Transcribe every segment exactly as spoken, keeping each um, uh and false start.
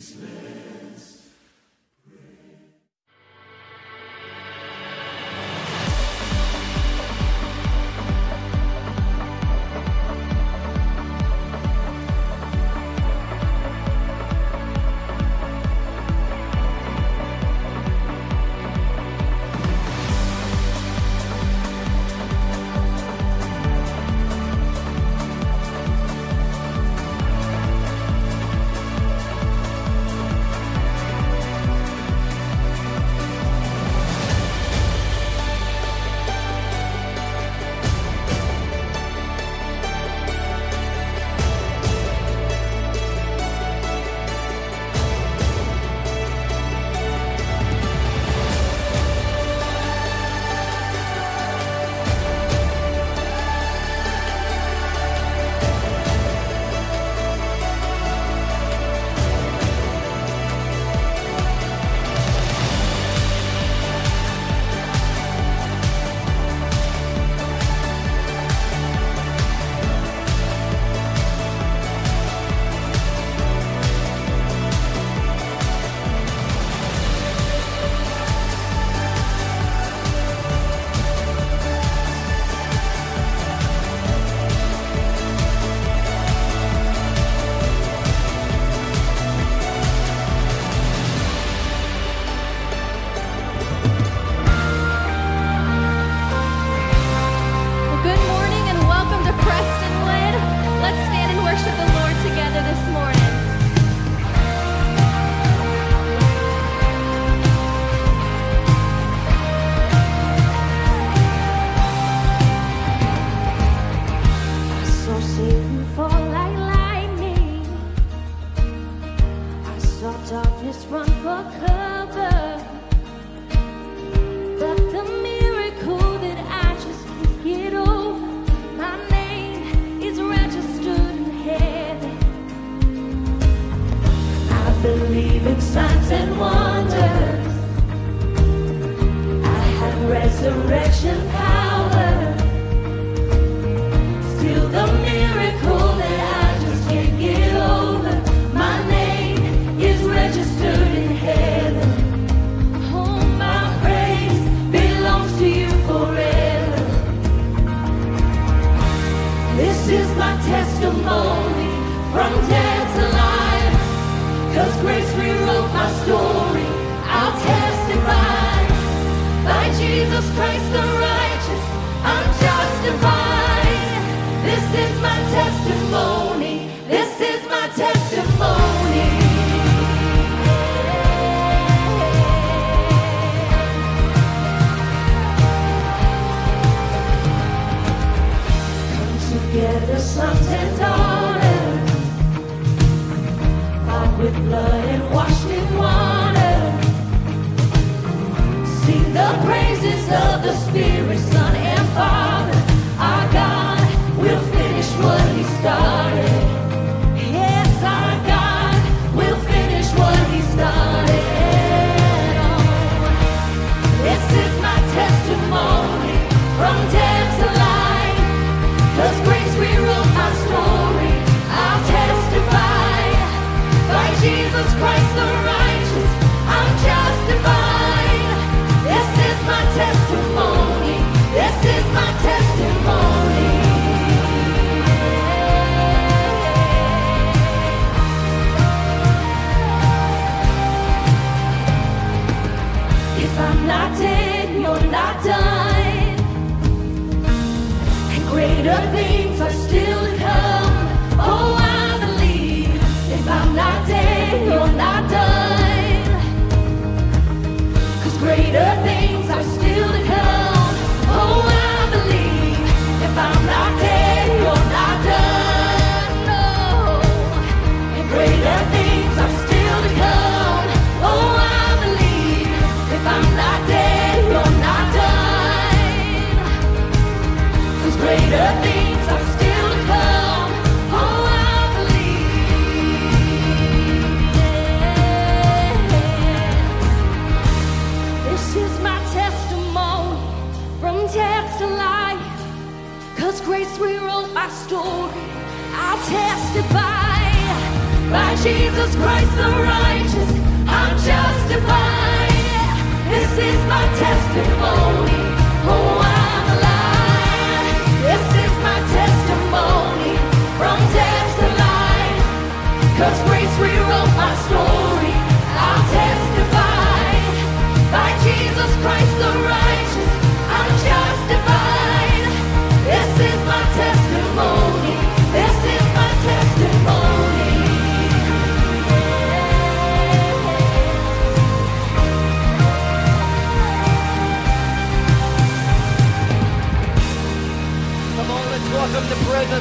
Greater things are still to come.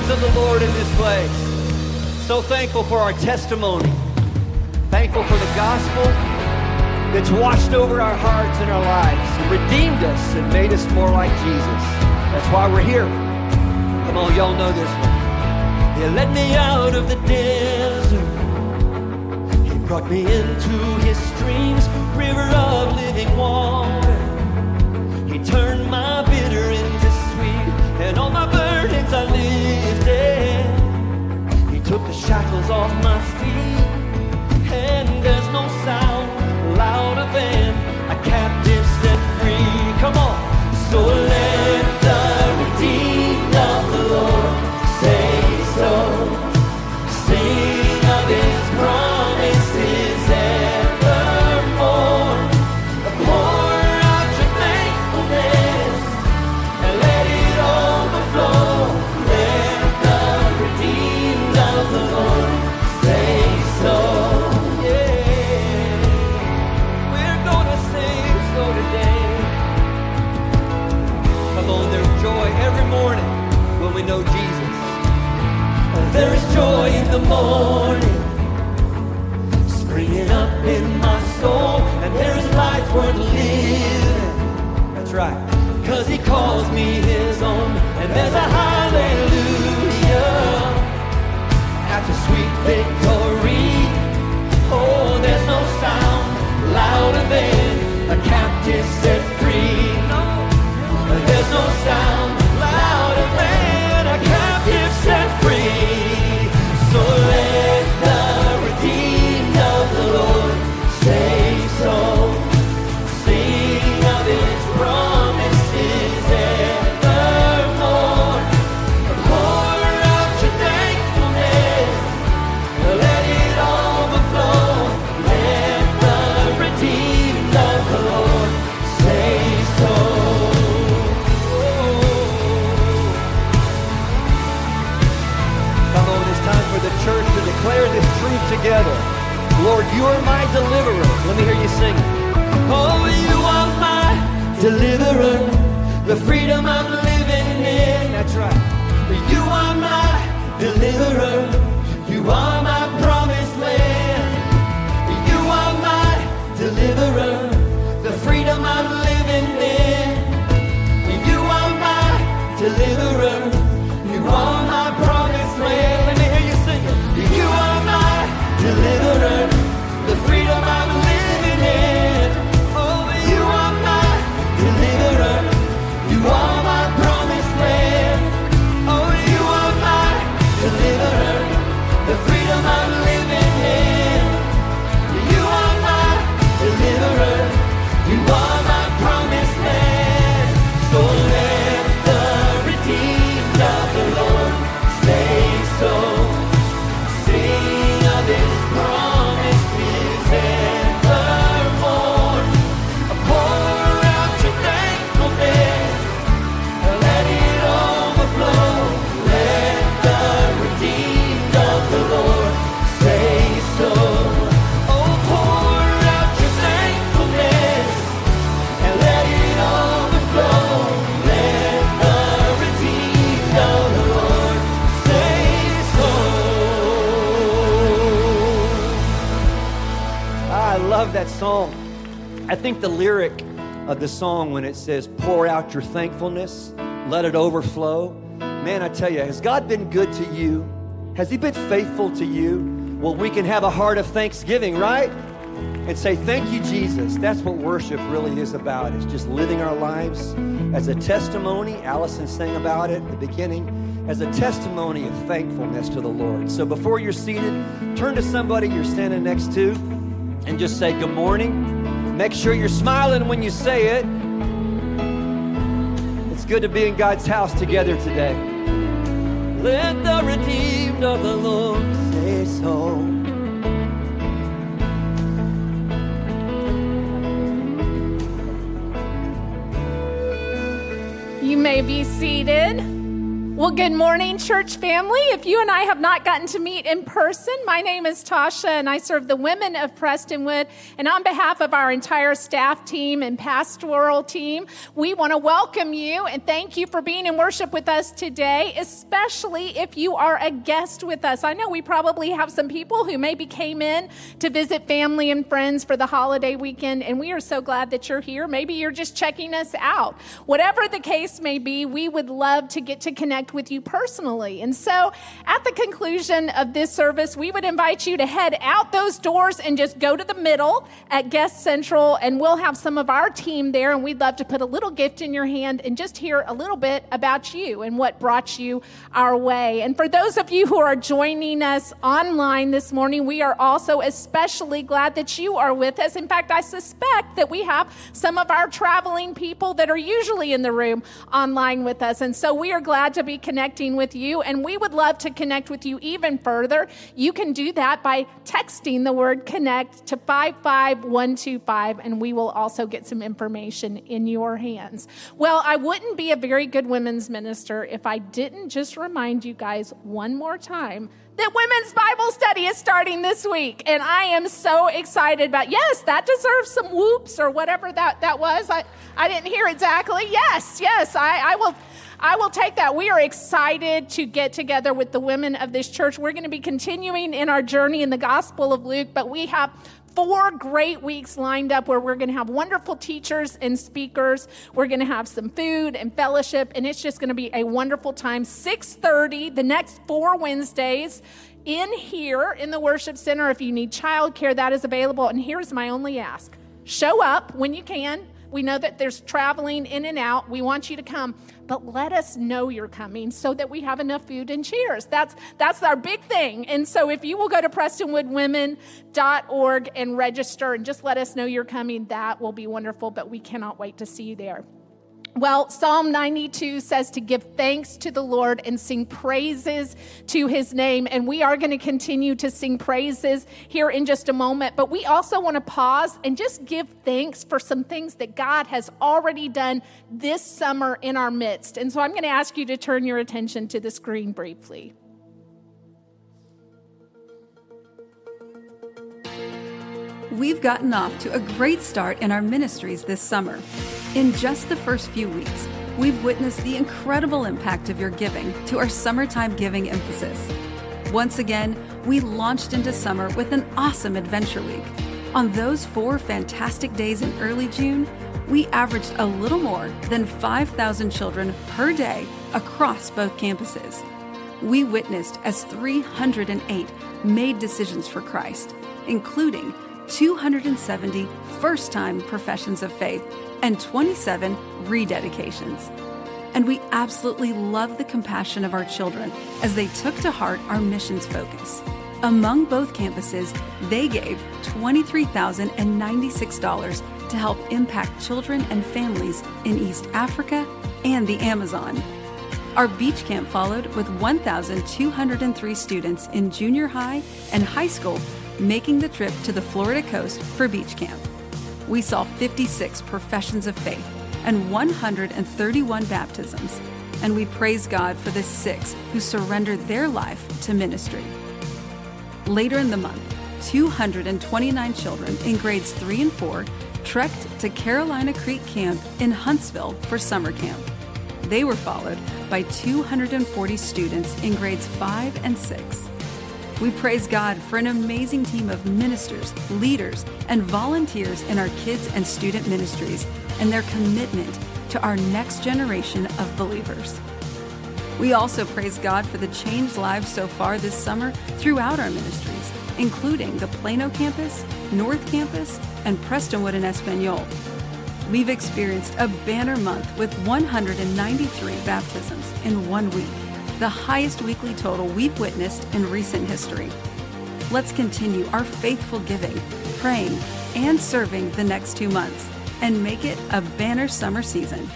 presence of the Lord in this place. So thankful for our testimony. Thankful for the gospel that's washed over our hearts and our lives and redeemed us and made us more like Jesus. That's why we're here. Come on, y'all know this one. He led me out of the desert. He brought me into his streams, river of living water. He turned my bitter into sweet, and all my burdens I lifted. He took the shackles off my feet, and there's no sound louder than a captive set free. Come on. So let the redeemed of the Lord say so. Sing of his promises evermore. Pour out your thankfulness and let it overflow. Let the redeemed of the Lord say so. There's joy every morning when we know Jesus. There is joy in the morning, springing up in my soul, and there is life worth living. That's right, cause he calls me his own, and there's a hallelujah after sweet victory. Oh, there's no sound louder than a captive set free. There's no sound louder than a captive set free. So let the redeemed of the Lord say so. Sing of his promises evermore. Pour out your thankfulness, let it overflow. Let the redeemed of the Lord say so. For the church to declare this truth together. Lord, you are my deliverer. Let me hear you sing. Oh, you are my deliverer, the freedom I'm living in. That's right. You are my deliverer. You are my promised land. You are my deliverer, the freedom I'm living in. You are my deliverer. You are my promised land. You are my deliverer, the freedom I'm living in. Oh, you are my deliverer. You are my promised land. Oh, you are my deliverer, the freedom I'm living in. You are my deliverer. You are my promised land. So let the redeemed of the Lord say so. Sing of his promises evermore. Pour out your thankfulness, let it overflow. Let the redeemed of the Lord say so. Oh, pour out your thankfulness and let it overflow. Let the redeemed of the Lord say so. I love that song. I think the lyric of the song when it says, pour out your thankfulness, let it overflow. Man, I tell you, has God been good to you? Has he been faithful to you? Well, we can have a heart of thanksgiving, right? And say, thank you, Jesus. That's what worship really is about. It's just living our lives as a testimony. Allison sang about it at the beginning. As a testimony of thankfulness to the Lord. So before you're seated, turn to somebody you're standing next to and just say good morning. Make sure you're smiling when you say it. It's good to be in God's house together today. Let the redeemed of the Lord say so. You may be seated. Well, good morning, church family. If you and I have not gotten to meet in person, my name is Tasha, and I serve the women of Prestonwood. And on behalf of our entire staff team and pastoral team, we want to welcome you and thank you for being in worship with us today, especially if you are a guest with us. I know we probably have some people who maybe came in to visit family and friends for the holiday weekend, and we are so glad that you're here. Maybe you're just checking us out. Whatever the case may be, we would love to get to connect with you personally. And so at the conclusion of this service, we would invite you to head out those doors and just go to the middle at Guest Central, and we'll have some of our team there, and we'd love to put a little gift in your hand and just hear a little bit about you and what brought you our way. And for those of you who are joining us online this morning, we are also especially glad that you are with us. In fact, I suspect that we have some of our traveling people that are usually in the room online with us. And so we are glad to be connecting with you, and we would love to connect with you even further. You can do that by texting the word connect to five five one two five, and we will also get some information in your hands. Well, I wouldn't be a very good women's minister if I didn't just remind you guys one more time that Women's Bible Study is starting this week, and I am so excited about, yes, that deserves some whoops or whatever that, that was. I, I didn't hear exactly. Yes, yes, I, I will I will take that. We are excited to get together with the women of this church. We're going to be continuing in our journey in the Gospel of Luke, but we have four great weeks lined up where we're going to have wonderful teachers and speakers. We're going to have some food and fellowship, and it's just going to be a wonderful time. six thirty, the next four Wednesdays, in here in the worship center. If you need childcare, that is available. And here's my only ask. Show up when you can. We know that there's traveling in and out. We want you to come, but let us know you're coming so that we have enough food and chairs. That's that's our big thing. And so if you will go to prestonwood women dot org and register and just let us know you're coming, that will be wonderful, but we cannot wait to see you there. Well, Psalm ninety-two says to give thanks to the Lord and sing praises to his name. And we are going to continue to sing praises here in just a moment. But we also want to pause and just give thanks for some things that God has already done this summer in our midst. And so I'm going to ask you to turn your attention to the screen briefly. We've gotten off to a great start in our ministries this summer. In just the first few weeks, we've witnessed the incredible impact of your giving to our summertime giving emphasis. Once again, we launched into summer with an awesome adventure week. On those four fantastic days in early June, we averaged a little more than five thousand children per day across both campuses. We witnessed as three hundred eight made decisions for Christ, including two hundred seventy first-time professions of faith and twenty-seven rededications. And we absolutely love the compassion of our children as they took to heart our missions focus. Among both campuses, they gave twenty-three thousand ninety-six dollars to help impact children and families in East Africa and the Amazon. Our beach camp followed with one thousand two hundred three students in junior high and high school making the trip to the Florida coast for beach camp. We saw fifty-six professions of faith and one hundred thirty-one baptisms, and we praise God for the six who surrendered their life to ministry. Later in the month, two hundred twenty-nine children in grades three and four trekked to Carolina Creek Camp in Huntsville for summer camp. They were followed by two hundred forty students in grades five and six. We praise God for an amazing team of ministers, leaders, and volunteers in our kids and student ministries and their commitment to our next generation of believers. We also praise God for the changed lives so far this summer throughout our ministries, including the Plano campus, North Campus, and Prestonwood and Espanol. We've experienced a banner month with one hundred ninety-three baptisms in one week, the highest weekly total we've witnessed in recent history. Let's continue our faithful giving, praying, and serving the next two months and make it a banner summer season.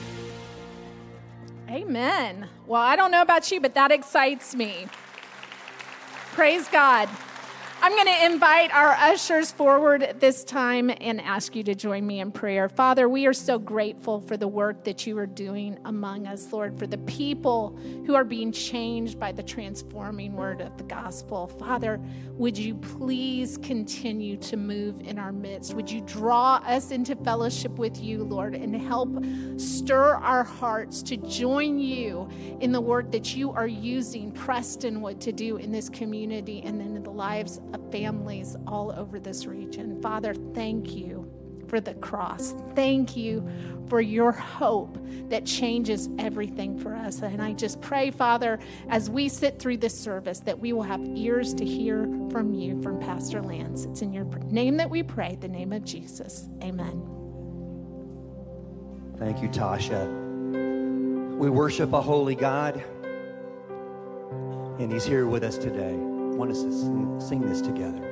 Amen. Well, I don't know about you, but that excites me. Praise God. I'm going to invite our ushers forward at this time and ask you to join me in prayer. Father, we are so grateful for the work that you are doing among us, Lord, for the people who are being changed by the transforming word of the gospel. Father, would you please continue to move in our midst? Would you draw us into fellowship with you, Lord, and help stir our hearts to join you in the work that you are using Prestonwood to do in this community and then in the lives of families all over this region. Father, thank you for the cross. Thank you for your hope that changes everything for us. And I just pray, Father, as we sit through this service, that we will have ears to hear from you, from Pastor Lance. It's in your name that we pray, the name of Jesus. Amen. Thank you, Tasha. We worship a holy God, and he's here with us today. I want us to sing, sing this together.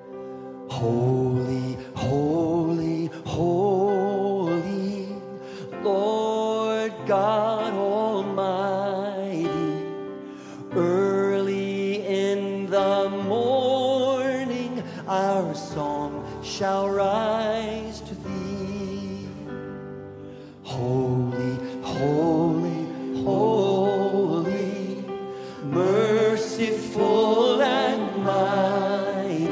Holy, holy, holy, Lord God Almighty, early in the morning our song shall rise to thee. Holy, holy, holy, merciful and mighty,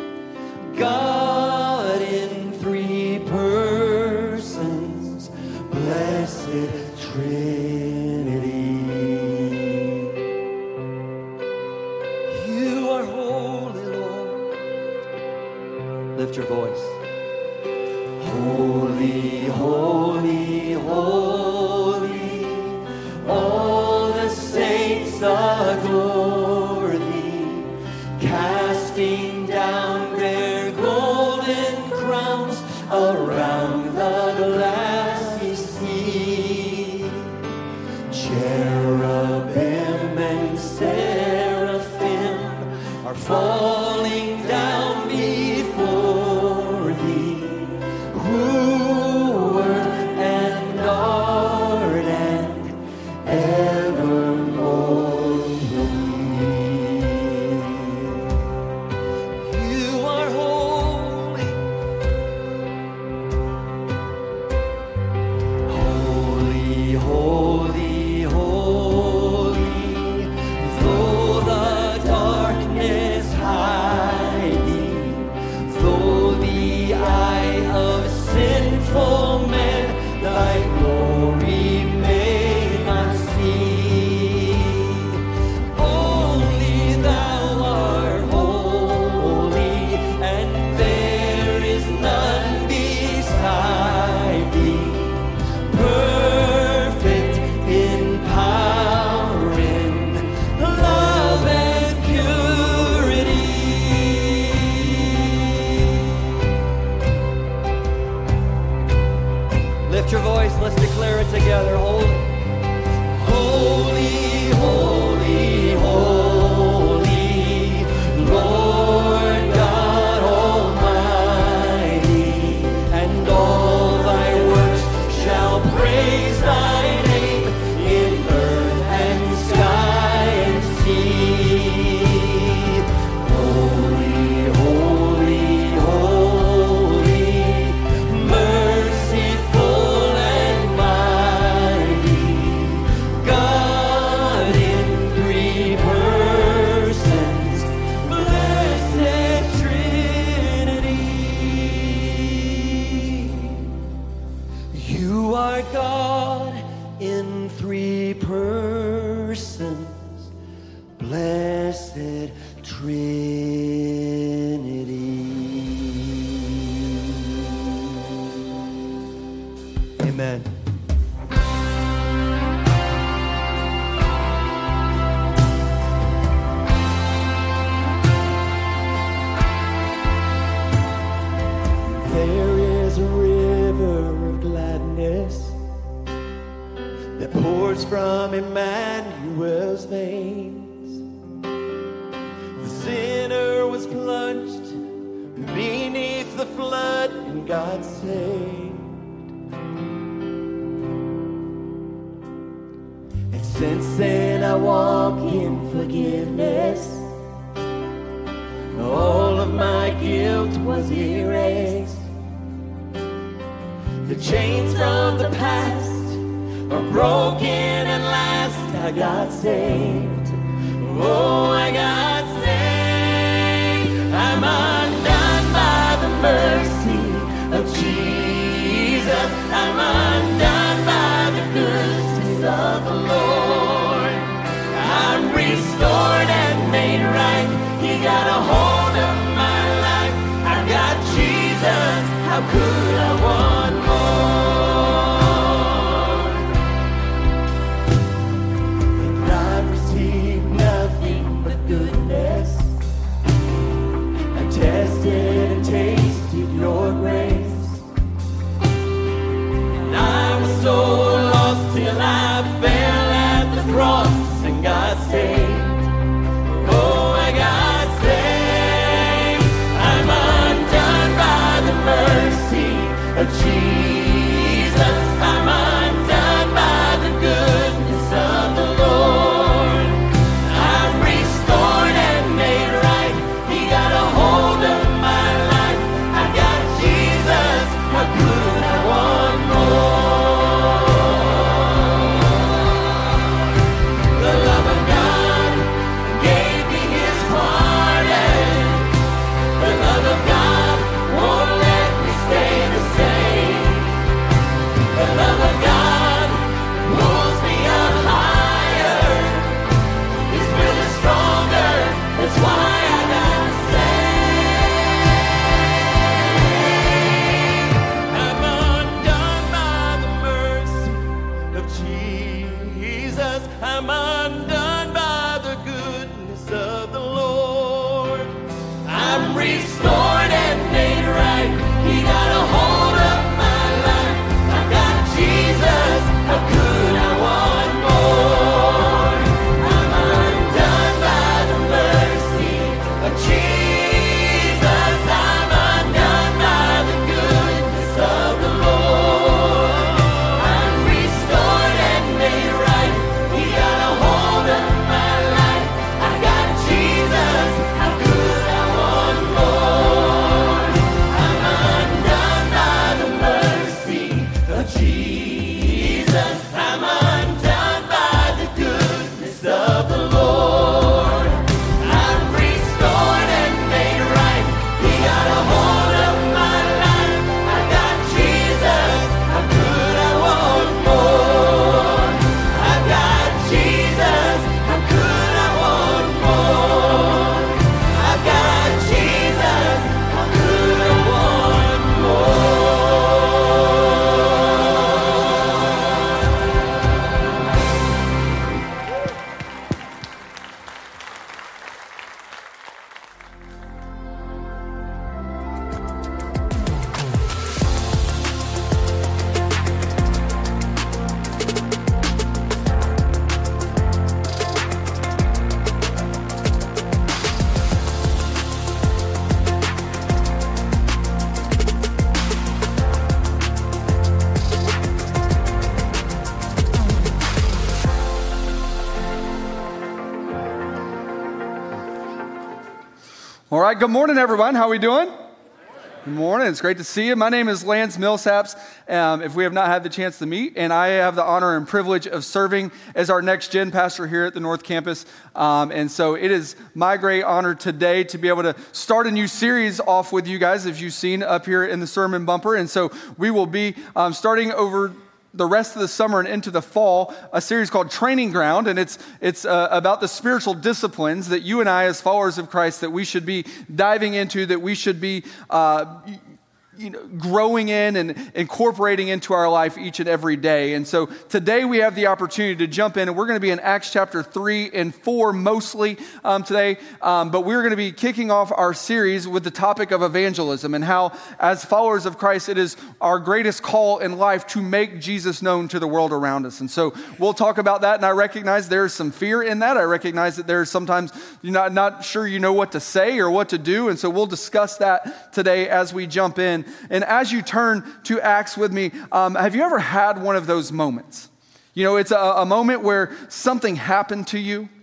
God in three persons, blessed Trinity. You are holy, Lord. Lift your voice. Holy, holy, holy, all the saints adore thee, casting down their golden crowns around the glassy sea. Cherubim and seraphim are falling down before thee, who were and are and evermore believe. You are holy, holy, holy, holy, though the darkness hiding, though the eye of sinful men thy glory may not see. Only thou art holy, and there is none beside thee, perfect in power, in love and purity. Lift your voice, let's declare it together. Holy, holy, holy, holy, Lord God Almighty, and all thy works shall praise thy name in earth and sky and sea. Holy, holy, holy, merciful and mighty, God in three persons, blessed Trinity. You are God in three persons, blessed Trinity. Amen. There is a river of gladness that pours from Emmanuel's veins. The sinner was plunged beneath the flood, and God saved. And since then I walk in forgiveness. All was erased. The chains from the past are broken at last. I got saved. Oh, I got saved. I'm undone by the mercy of Jesus. I'm undone by the goodness of the Lord. I'm restored and made right. He got a hold of my life. I've got Jesus. How could I want more? And I've received nothing but goodness. I tested and tasted your grace. And I was so lost till I fell at the cross and got saved. Oh, I got saved. I'm undone by the mercy of Jesus. I'm undone by the goodness of the Lord. I'm restored and made right. He got a hold of my life. I got Jesus. How could I want more? The love of God gave me his pardon. The love of God won't let me stay the same. The love of God pulls me up higher. His will is stronger. That's why I got saved. I'm undone by the mercy of Jesus. I'm undone by the goodness of the Lord. I'm restored and made right. He got a hold of my life. I got Jesus. How could I want more? I'm undone by the mercy of Jesus. I'm undone by the goodness of the Lord. I'm restored and made right. He got a hold of my life. I got Jesus. How could I want more? I'm undone by the mercy of Jesus. I'm undone by the goodness of the Lord. I'm restored and made right. He got a hold of my life. I got Jesus. How could I want more? I got Jesus. How could I want more? I got Jesus. How could I want more? All right, good morning, everyone. How are we doing? Good morning. It's great to see you. My name is Lance Millsaps, um, if we have not had the chance to meet, and I have the honor and privilege of serving as our next gen pastor here at the North Campus. Um, and so it is my great honor today to be able to start a new series off with you guys, as you've seen up here in the sermon bumper. And so we will be um, starting over the rest of the summer and into the fall, a series called Training Ground, and it's it's uh, about the spiritual disciplines that you and I, as followers of Christ, that we should be diving into, that we should be uh, you know, growing in and incorporating into our life each and every day. And so today we have the opportunity to jump in, and we're going to be in Acts chapter three and four mostly um, today, um, but we're going to be kicking off our series with the topic of evangelism and how, as followers of Christ, it is our greatest call in life to make Jesus known to the world around us. And so we'll talk about that, and I recognize there's some fear in that. I recognize that there's sometimes you're not, not sure you know what to say or what to do, and so we'll discuss that today as we jump in. And as you turn to Acts with me, um, have you ever had one of those moments? You know, it's a, a moment where something happened to you,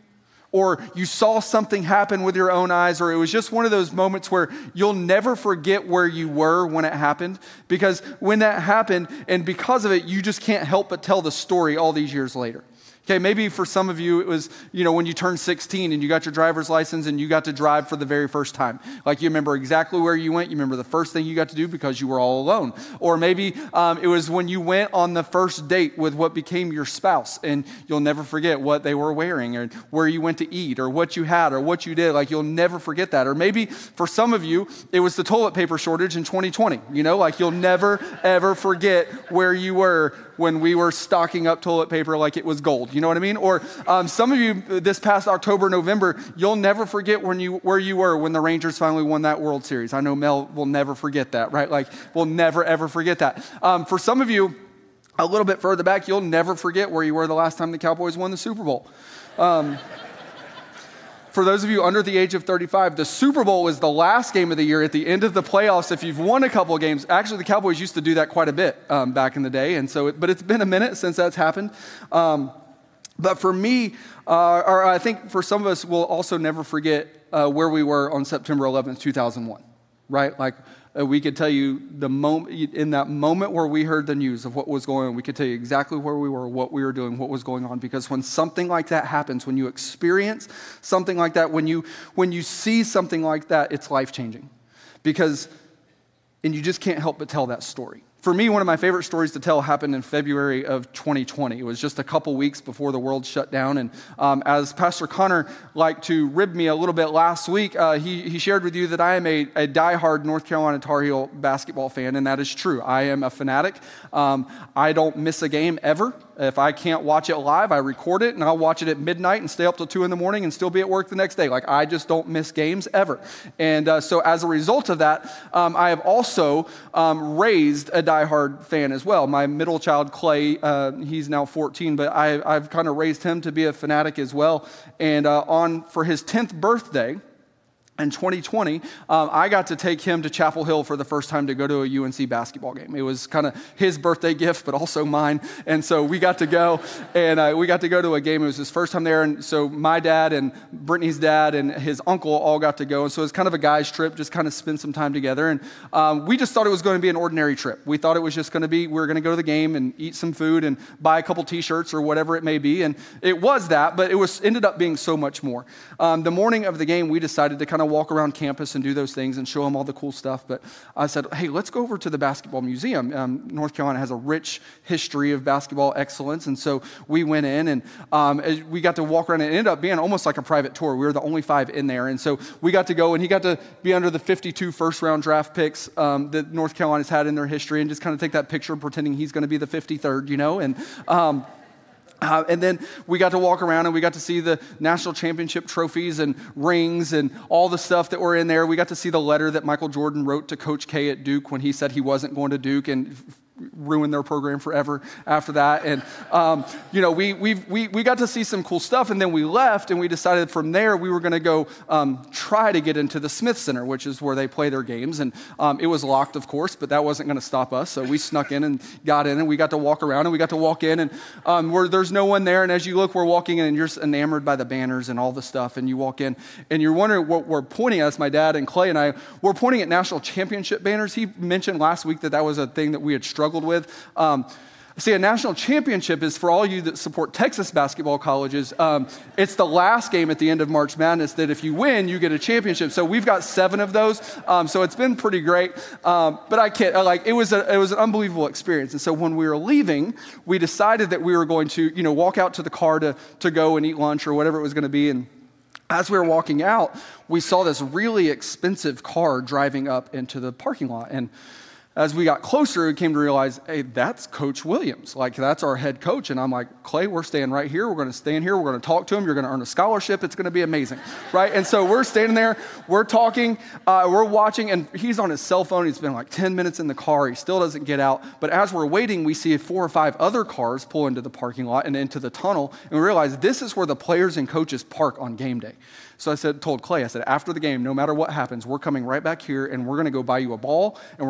or you saw something happen with your own eyes, or it was just one of those moments where you'll never forget where you were when it happened, because when that happened, and because of it, you just can't help but tell the story all these years later. Okay, maybe for some of you, it was, you know, when you turned sixteen and you got your driver's license and you got to drive for the very first time. Like, you remember exactly where you went. You remember the first thing you got to do because you were all alone. Or maybe um, it was when you went on the first date with what became your spouse, and you'll never forget what they were wearing, or where you went to eat, or what you had, or what you did. Like, you'll never forget that. Or maybe for some of you, it was the toilet paper shortage in twenty twenty. You know, like, you'll never, ever forget where you were when we were stocking up toilet paper like it was gold. You know what I mean? Or um, some of you this past October, November, you'll never forget when you where you were when the Rangers finally won that World Series. I know Mel will never forget that, right? Like, we'll never, ever forget that. Um, for some of you, a little bit further back, you'll never forget where you were the last time the Cowboys won the Super Bowl. Um, For those of you under the age of thirty-five, the Super Bowl is the last game of the year at the end of the playoffs. If you've won a couple of games, actually the Cowboys used to do that quite a bit um, back in the day, and so, it, but it's been a minute since that's happened. Um, but for me, uh, or I think for some of us, we'll also never forget uh, where we were on September eleventh, two thousand one, right? Like, Uh, we could tell you the moment, in that moment where we heard the news of what was going on, we could tell you exactly where we were, what we were doing, what was going on. Because when something like that happens, when you experience something like that, when you when you see something like that, it's life-changing. Because, and you just can't help but tell that story. For me, one of my favorite stories to tell happened in February of twenty twenty. It was just a couple weeks before the world shut down. And um, as Pastor Connor liked to rib me a little bit last week, uh, he, he shared with you that I am a, a diehard North Carolina Tar Heel basketball fan, and that is true. I am a fanatic. Um, I don't miss a game ever. If I can't watch it live, I record it, and I'll watch it at midnight and stay up till two in the morning and still be at work the next day. Like, I just don't miss games ever. And uh, so as a result of that, um, I have also um, raised a diehard fan as well. My middle child, Clay, uh, he's now fourteen, but I, I've kind of raised him to be a fanatic as well. And uh, on for his tenth birthday, in twenty twenty, um, I got to take him to Chapel Hill for the first time to go to a U N C basketball game. It was kind of his birthday gift, but also mine. And so we got to go, and uh, we got to go to a game. It was his first time there. And so my dad and Brittany's dad and his uncle all got to go. And so it was kind of a guy's trip, just kind of spend some time together. And um, we just thought it was going to be an ordinary trip. We thought it was just going to be, we were going to go to the game and eat some food and buy a couple t-shirts or whatever it may be. And it was that, but it was ended up being so much more. Um, the morning of the game, we decided to kind of walk around campus and do those things and show them all the cool stuff. But I said, hey, let's go over to the basketball museum. Um, North Carolina has a rich history of basketball excellence. And so we went in, and um, we got to walk around, and it ended up being almost like a private tour. We were the only five in there. And so we got to go, and he got to be under the fifty-two first round draft picks um, that North Carolina's had in their history, and just kind of take that picture pretending he's going to be the fifty-third, you know, and um, Uh, and then we got to walk around, and we got to see the national championship trophies and rings and all the stuff that were in there. We got to see the letter that Michael Jordan wrote to Coach K at Duke when he said he wasn't going to Duke, and ruined their program forever after that. And, um, you know, we, we we we got to see some cool stuff, and then we left, and we decided from there we were going to go um, try to get into the Smith Center, which is where they play their games. And um, it was locked, of course, but that wasn't going to stop us. So we snuck in and got in, and we got to walk around, and we got to walk in, and um, where there's no one there. And as you look, we're walking in, and you're just enamored by the banners and all the stuff. And you walk in, and you're wondering what we're pointing at. Us, my dad and Clay and I, we're pointing at national championship banners. He mentioned last week that that was a thing that we had struggled with. Um, see, a national championship is for all you that support Texas basketball colleges. Um, it's the last game at the end of March Madness that if you win, you get a championship. So we've got seven of those. Um, so it's been pretty great. Um, but I can't, like, it was a, it was an unbelievable experience. And so when we were leaving, we decided that we were going to, you know, walk out to the car to, to go and eat lunch or whatever it was going to be. And as we were walking out, we saw this really expensive car driving up into the parking lot. And as we got closer, we came to realize, hey, that's Coach Williams. Like, that's our head coach. And I'm like, Clay, we're staying right here. We're going to stay in here. We're going to talk to him. You're going to earn a scholarship. It's going to be amazing, right? And so we're standing there. We're talking. Uh, we're watching. And he's on his cell phone. He's been like ten minutes in the car. He still doesn't get out. But as we're waiting, we see four or five other cars pull into the parking lot and into the tunnel. And we realize this is where the players and coaches park on game day. So I said, told Clay, I said, after the game, no matter what happens, we're coming right back here, and we're going to go buy you a ball, and we're going to let them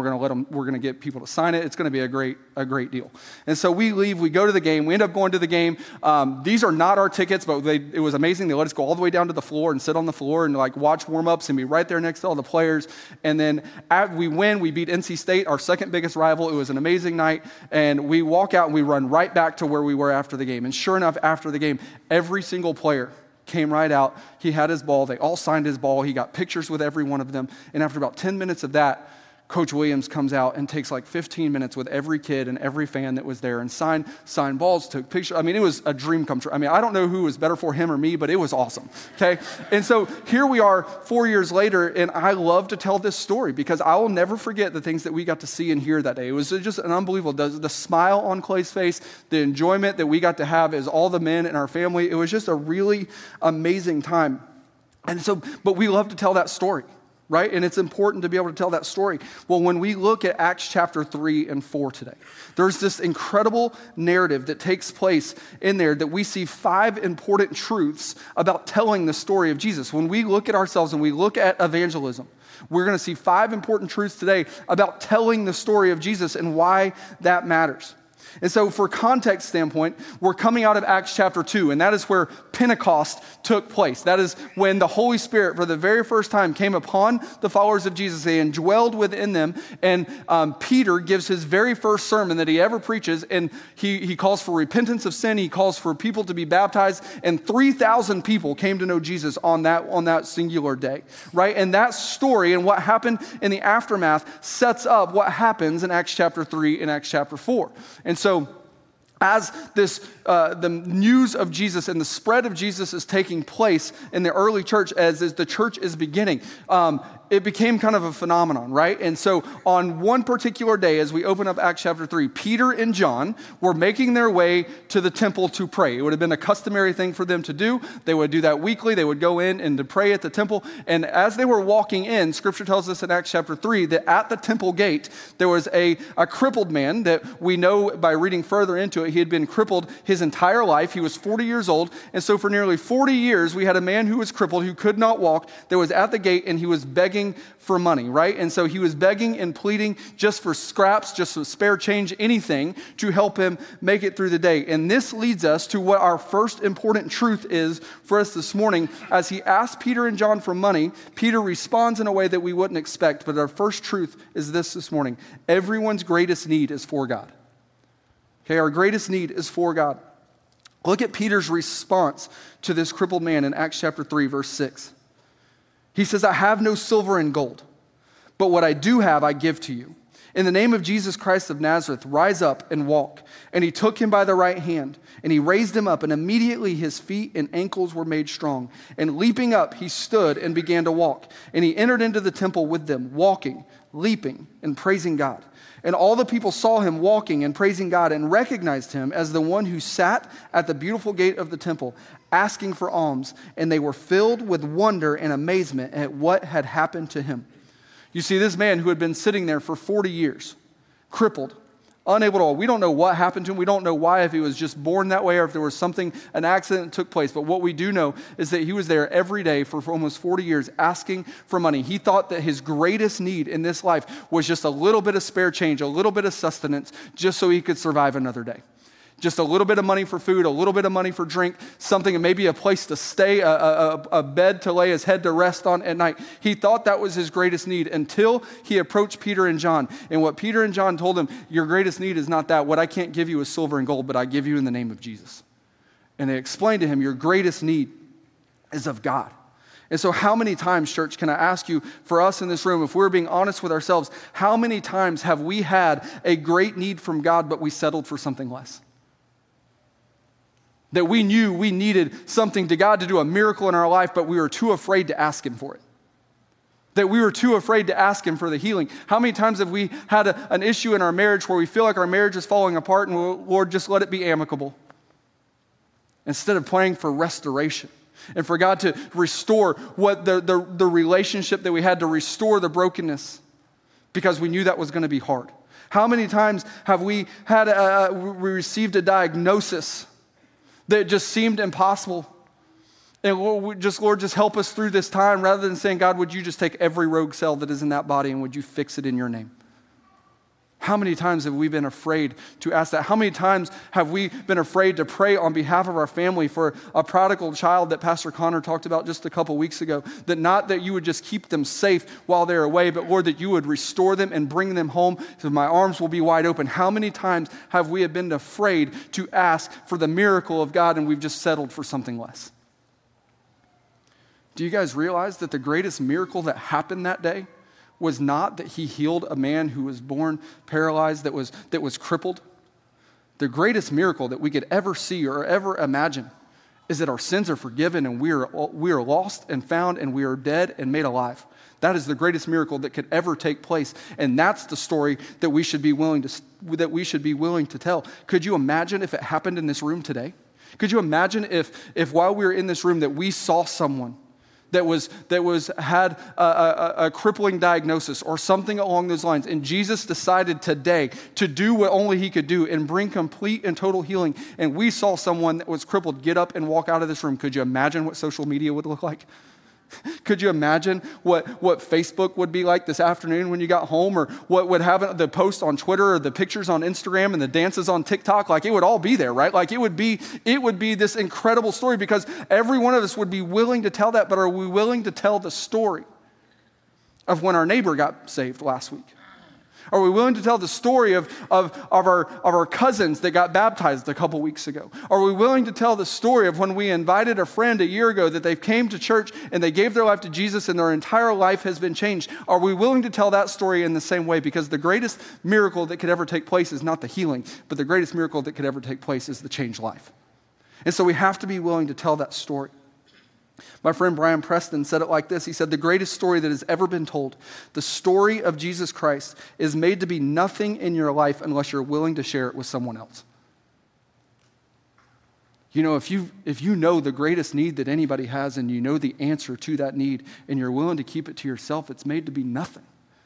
we're going to get people to sign it. It's going to be a great, a great deal. And so we leave, we go to the game, we end up going to the game. Um, these are not our tickets, but they, it was amazing. They let us go all the way down to the floor and sit on the floor and like watch warm-ups and be right there next to all the players. And then at, we win, we beat N C State, our second biggest rival. It was an amazing night. And we walk out and we run right back to where we were after the game. And sure enough, after the game, every single player came right out. He had his ball. They all signed his ball. He got pictures with every one of them. And after about ten minutes of that, Coach Williams comes out and takes like fifteen minutes with every kid and every fan that was there and signed, signed balls, took pictures. I mean, it was a dream come true. I mean, I don't know who was better for him or me, but it was awesome, okay? And so here we are four years later, and I love to tell this story because I will never forget the things that we got to see and hear that day. It was just an unbelievable, the, the smile on Clay's face, the enjoyment that we got to have as all the men in our family. It was just a really amazing time. And so, but we love to tell that story. Right? And it's important to be able to tell that story. Well, when we look at Acts chapter three and four today, there's this incredible narrative that takes place in there that we see five important truths about telling the story of Jesus. When we look at ourselves and we look at evangelism, we're going to see five important truths today about telling the story of Jesus and why that matters. And so for context standpoint, we're coming out of Acts chapter two, and that is where Pentecost took place. That is when the Holy Spirit for the very first time came upon the followers of Jesus. They indwelled within them, and um, Peter gives his very first sermon that he ever preaches, and he, he calls for repentance of sin. He calls for people to be baptized, and three thousand people came to know Jesus on that, on that singular day, right? And that story and what happened in the aftermath sets up what happens in Acts chapter three and Acts chapter four. And so as this, uh, the news of Jesus and the spread of Jesus is taking place in the early church, as, as the church is beginning, um, it became kind of a phenomenon, right? And so on one particular day, as we open up Acts chapter three, Peter and John were making their way to the temple to pray. It would have been a customary thing for them to do. They would do that weekly. They would go in and to pray at the temple. And as they were walking in, Scripture tells us in Acts chapter three that at the temple gate, there was a, a crippled man that we know by reading further into it, he had been crippled his entire life. He was forty years old. And so for nearly forty years, we had a man who was crippled, who could not walk, that was at the gate, and he was begging for money, right? And so he was begging and pleading just for scraps, just for spare change, anything to help him make it through the day. And this leads us to what our first important truth is for us this morning. As he asked Peter and John for money, Peter responds in a way that we wouldn't expect. But our first truth is this this morning. Everyone's greatest need is for God. Okay, our greatest need is for God. Look at Peter's response to this crippled man in Acts chapter three, verse six. He says, I have no silver and gold, but what I do have I give to you. In the name of Jesus Christ of Nazareth, rise up and walk. And he took him by the right hand, and he raised him up, and immediately his feet and ankles were made strong. And leaping up, he stood and began to walk. And he entered into the temple with them, walking, leaping, and praising God. And all the people saw him walking and praising God and recognized him as the one who sat at the beautiful gate of the temple, asking for alms. And they were filled with wonder and amazement at what had happened to him. You see, this man who had been sitting there for forty years, crippled, unable to walk. We don't know what happened to him. We don't know why, if he was just born that way or if there was something, an accident that took place. But what we do know is that he was there every day for, for almost forty years asking for money. He thought that his greatest need in this life was just a little bit of spare change, a little bit of sustenance, just so he could survive another day. Just a little bit of money for food, a little bit of money for drink, something, maybe a place to stay, a, a, a bed to lay his head to rest on at night. He thought that was his greatest need until he approached Peter and John. And what Peter and John told him, your greatest need is not that. What I can't give you is silver and gold, but I give you in the name of Jesus. And they explained to him, your greatest need is of God. And so how many times, church, can I ask you, for us in this room, if we're being honest with ourselves, how many times have we had a great need from God, but we settled for something less? That we knew we needed something to God to do a miracle in our life, but we were too afraid to ask him for it. That we were too afraid to ask him for the healing. How many times have we had a, an issue in our marriage where we feel like our marriage is falling apart and we'll, Lord, just let it be amicable, instead of praying for restoration and for God to restore what the, the, the relationship that we had, to restore the brokenness, because we knew that was going to be hard. How many times have we had a, we received a diagnosis that just seemed impossible? And Lord, just, Lord, just help us through this time, rather than saying, God, would you just take every rogue cell that is in that body and would you fix it in your name? How many times have we been afraid to ask that? How many times have we been afraid to pray on behalf of our family for a prodigal child that Pastor Connor talked about just a couple weeks ago? That not that you would just keep them safe while they're away, but Lord, that you would restore them and bring them home so my arms will be wide open. How many times have we been afraid to ask for the miracle of God and we've just settled for something less? Do you guys realize that the greatest miracle that happened that day was not that he healed a man who was born paralyzed, that was, that was crippled? The greatest miracle that we could ever see or ever imagine is that our sins are forgiven and we are, we are lost and found and we are dead and made alive. That is the greatest miracle that could ever take place. And that's the story that we should be willing to, that we should be willing to tell. Could you imagine if it happened in this room today? Could you imagine if, if while we were in this room that we saw someone that was that was had a, a, a crippling diagnosis or something along those lines, and Jesus decided today to do what only he could do and bring complete and total healing, and we saw someone that was crippled get up and walk out of this room? Could you imagine what social media would look like? Could you imagine what, what Facebook would be like this afternoon when you got home, or what would happen, the posts on Twitter or the pictures on Instagram and the dances on TikTok? Like, it would all be there, right? Like, it would be it would be this incredible story because every one of us would be willing to tell that, but are we willing to tell the story of when our neighbor got saved last week? Are we willing to tell the story of, of, of, our, of our cousins that got baptized a couple weeks ago? Are we willing to tell the story of when we invited a friend a year ago that they came to church and they gave their life to Jesus and their entire life has been changed? Are we willing to tell that story in the same way? Because the greatest miracle that could ever take place is not the healing, but the greatest miracle that could ever take place is the changed life. And so we have to be willing to tell that story. My friend Brian Preston said it like this. He said, the greatest story that has ever been told, the story of Jesus Christ, is made to be nothing in your life unless you're willing to share it with someone else. You know, if you if you know the greatest need that anybody has and you know the answer to that need and you're willing to keep it to yourself, it's made to be nothing.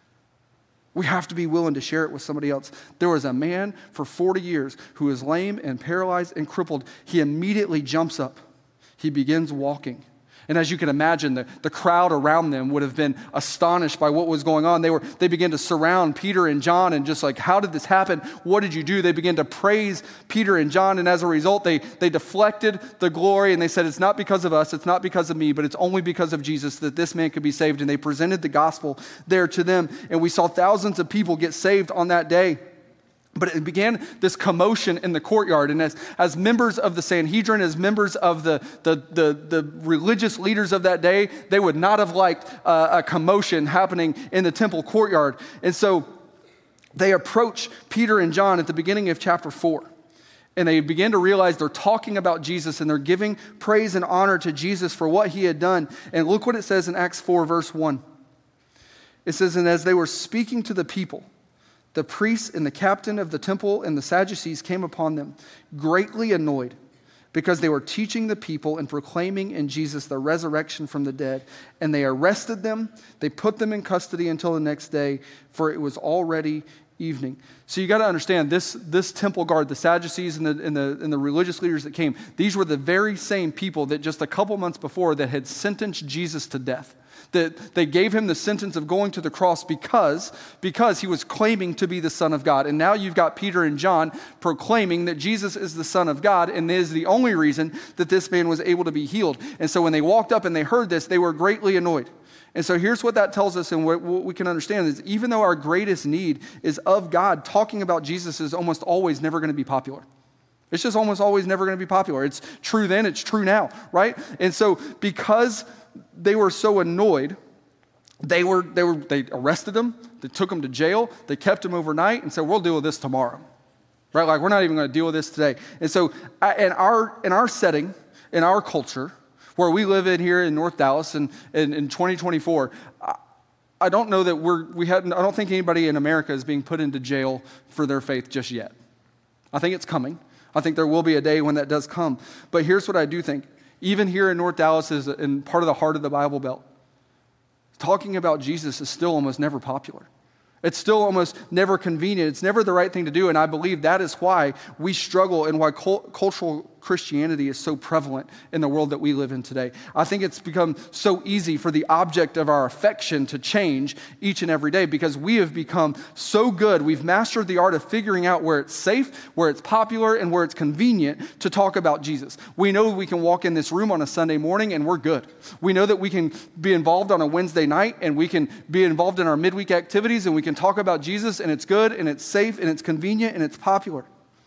We have to be willing to share it with somebody else. There was a man for forty years who was lame and paralyzed and crippled. He immediately jumps up. He begins walking. And as you can imagine, the, the crowd around them would have been astonished by what was going on. They were they began to surround Peter and John and just like, how did this happen? What did you do? They began to praise Peter and John, and as a result, they, they deflected the glory and they said, it's not because of us, it's not because of me, but it's only because of Jesus that this man could be saved. And they presented the gospel there to them, and we saw thousands of people get saved on that day. But it began this commotion in the courtyard. And as, as members of the Sanhedrin, as members of the, the, the, the religious leaders of that day, they would not have liked uh, a commotion happening in the temple courtyard. And so they approach Peter and John at the beginning of chapter four. And they begin to realize they're talking about Jesus and they're giving praise and honor to Jesus for what he had done. And look what it says in Acts four, verse one. It says, and as they were speaking to the people, the priests and the captain of the temple and the Sadducees came upon them, greatly annoyed, because they were teaching the people and proclaiming in Jesus the resurrection from the dead. And they arrested them. They put them in custody until the next day, for it was already evening. So you got to understand, this, this temple guard, the Sadducees and the, and, the, and the religious leaders that came, these were the very same people that just a couple months before that had sentenced Jesus to death. That they gave him the sentence of going to the cross because, because he was claiming to be the Son of God. And now you've got Peter and John proclaiming that Jesus is the Son of God, and this is the only reason that this man was able to be healed. And so when they walked up and they heard this, they were greatly annoyed. And so here's what that tells us, and what we can understand is even though our greatest need is of God, talking about Jesus is almost always never going to be popular. It's just almost always never going to be popular. It's true then, it's true now, right? And so because they were so annoyed, they were they were they arrested him, they took him to jail, they kept him overnight, and said, we'll deal with this tomorrow. Right? Like, we're not even going to deal with this today. And so in our in our setting, in our culture, where we live in here in North Dallas and in, in twenty twenty-four, I, I don't know that we're we hadn't I don't think anybody in America is being put into jail for their faith just yet. I think it's coming. I think there will be a day when that does come. But here's what I do think. Even here in North Dallas, is in part of the heart of the Bible Belt, talking about Jesus is still almost never popular. It's still almost never convenient. It's never the right thing to do, and I believe that is why we struggle and why cultural Christianity is so prevalent in the world that we live in today. I think it's become so easy for the object of our affection to change each and every day because we have become so good. We've mastered the art of figuring out where it's safe, where it's popular, and where it's convenient to talk about Jesus. We know we can walk in this room on a Sunday morning and we're good. We know that we can be involved on a Wednesday night and we can be involved in our midweek activities and we can talk about Jesus and it's good and it's safe and it's convenient and it's popular.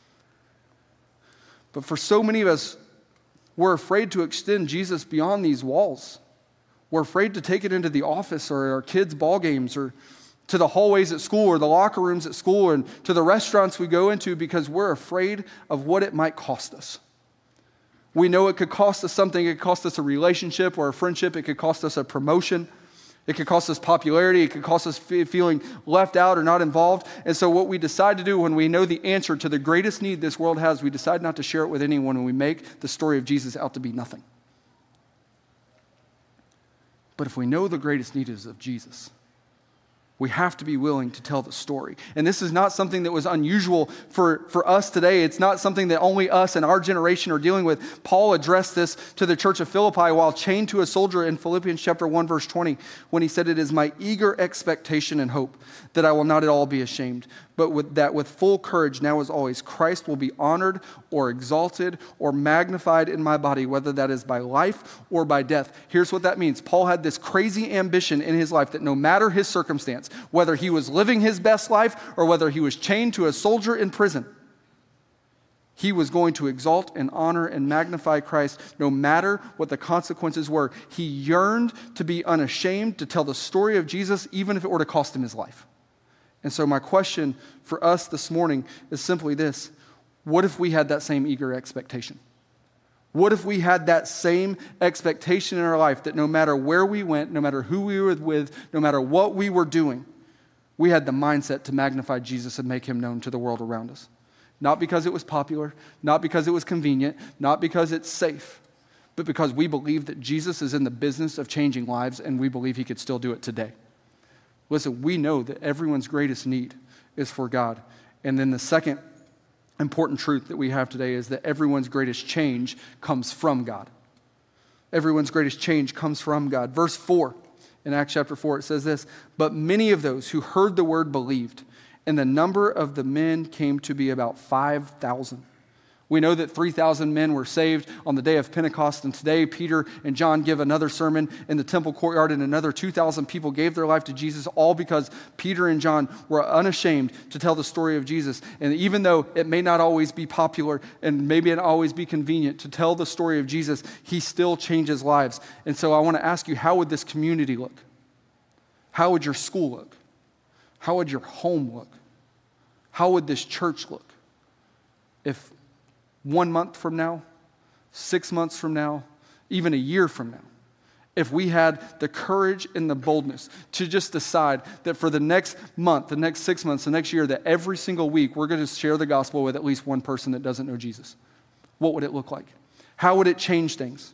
But for so many of us, we're afraid to extend Jesus beyond these walls. We're afraid to take it into the office or our kids' ball games or to the hallways at school or the locker rooms at school and to the restaurants we go into because we're afraid of what it might cost us. We know it could cost us something. It could cost us a relationship or a friendship. It could cost us a promotion. It could cost us popularity. It could cost us feeling left out or not involved. And so what we decide to do when we know the answer to the greatest need this world has, we decide not to share it with anyone and we make the story of Jesus out to be nothing. But if we know the greatest need is of Jesus, we have to be willing to tell the story. And this is not something that was unusual for, for us today. It's not something that only us and our generation are dealing with. Paul addressed this to the church of Philippi while chained to a soldier in Philippians chapter one, verse twenty, when he said, "It is my eager expectation and hope that I will not at all be ashamed, but with that with full courage now as always, Christ will be honored or exalted or magnified in my body, whether that is by life or by death." Here's what that means. Paul had this crazy ambition in his life that no matter his circumstance, whether he was living his best life or whether he was chained to a soldier in prison, he was going to exalt and honor and magnify Christ no matter what the consequences were. He yearned to be unashamed, to tell the story of Jesus, even if it were to cost him his life. And so my question for us this morning is simply this: what if we had that same eager expectation? What if we had that same expectation in our life that no matter where we went, no matter who we were with, no matter what we were doing, we had the mindset to magnify Jesus and make him known to the world around us? Not because it was popular, not because it was convenient, not because it's safe, but because we believe that Jesus is in the business of changing lives and we believe he could still do it today. Listen, we know that everyone's greatest need is for God. And then the second important truth that we have today is that everyone's greatest change comes from God. Everyone's greatest change comes from God. Verse four in Acts chapter four, it says this: "But many of those who heard the word believed, and the number of the men came to be about five thousand. We know that three thousand men were saved on the day of Pentecost, and today Peter and John give another sermon in the temple courtyard, and another two thousand people gave their life to Jesus, all because Peter and John were unashamed to tell the story of Jesus. And even though it may not always be popular and maybe not always be convenient to tell the story of Jesus, he still changes lives. And so I want to ask you, how would this community look? How would your school look? How would your home look? How would this church look if one month from now, six months from now, even a year from now, if we had the courage and the boldness to just decide that for the next month, the next six months, the next year, that every single week we're going to share the gospel with at least one person that doesn't know Jesus? What would it look like? How would it change things?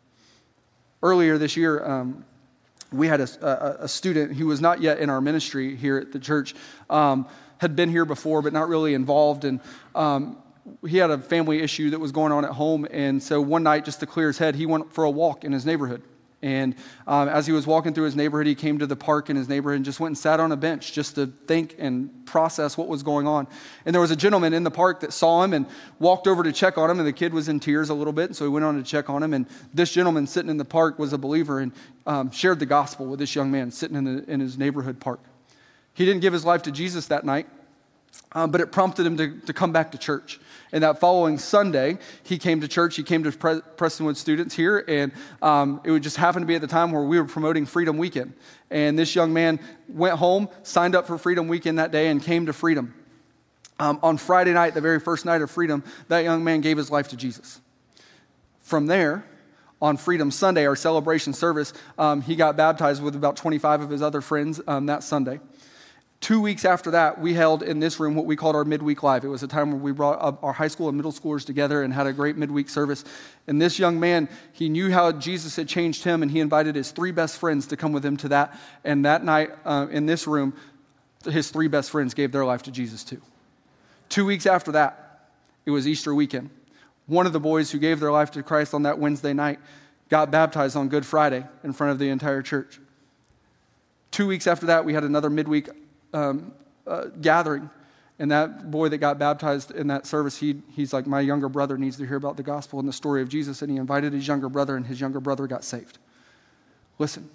Earlier this year, um, we had a, a, a student who was not yet in our ministry here at the church, um, had been here before but not really involved, and um, he had a family issue that was going on at home, and so one night, just to clear his head, he went for a walk in his neighborhood. And um, as he was walking through his neighborhood, he came to the park in his neighborhood and just went and sat on a bench just to think and process what was going on. And there was a gentleman in the park that saw him and walked over to check on him, and the kid was in tears a little bit, and so he went on to check on him. And this gentleman sitting in the park was a believer and um, shared the gospel with this young man sitting in, the, in his neighborhood park. He didn't give his life to Jesus that night, Um, but it prompted him to, to come back to church. And that following Sunday, he came to church. He came to Pre- Prestonwood students here, and um, it would just happen to be at the time where we were promoting Freedom Weekend. And this young man went home, signed up for Freedom Weekend that day, and came to Freedom. Um, on Friday night, the very first night of Freedom, that young man gave his life to Jesus. From there, on Freedom Sunday, our celebration service, um, he got baptized with about twenty-five of his other friends um, that Sunday. Two weeks after that, we held in this room what we called our midweek live. It was a time where we brought up our high school and middle schoolers together and had a great midweek service. And this young man, he knew how Jesus had changed him, and he invited his three best friends to come with him to that. And that night uh, in this room, his three best friends gave their life to Jesus too. Two weeks after that, it was Easter weekend. One of the boys who gave their life to Christ on that Wednesday night got baptized on Good Friday in front of the entire church. Two weeks after that, we had another midweek um, uh, gathering. And that boy that got baptized in that service, he, he's like, my younger brother needs to hear about the gospel and the story of Jesus. And he invited his younger brother, and his younger brother got saved. Listen,